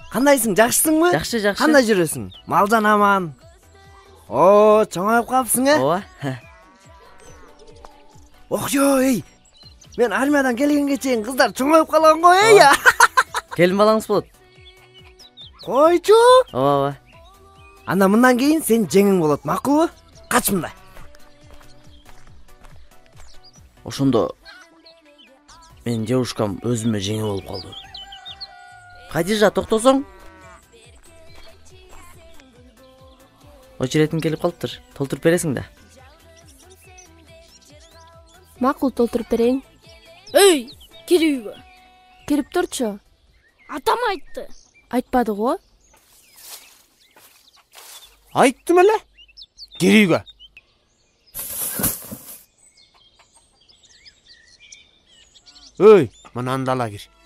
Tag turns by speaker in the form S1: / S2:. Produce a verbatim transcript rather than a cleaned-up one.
S1: Кандайсың, жакшысыңбы?
S2: Жакшы, жакшы.
S1: Кандай жүрөсүң? Малжан аман. О, чоңоюп калыпсың, э?
S2: Ооба.
S1: Ох, ей. Мен армиядан келгенге чейин кыздар чоңоюп калган го, эй.
S2: Келин балаңыз болот.
S1: Койчу.
S2: Ооба.
S1: Анда мындан кийин сен жеңиң болот, макулбу? Кач мында.
S2: Ошондо менин девушкам өзүмө жеңи болуп калды. Кадижа, токтосоң? Очеретиң келип калыптыр. Толтуруп бересиң да.
S3: Макул, толтуруп берейин.
S4: Эй, кир үйгө.
S3: Кирип турчу.
S4: Атам айтты.
S3: Айтпады го.
S5: Айттым эле. Кир үйгө. Эй, мынаны да ала кир.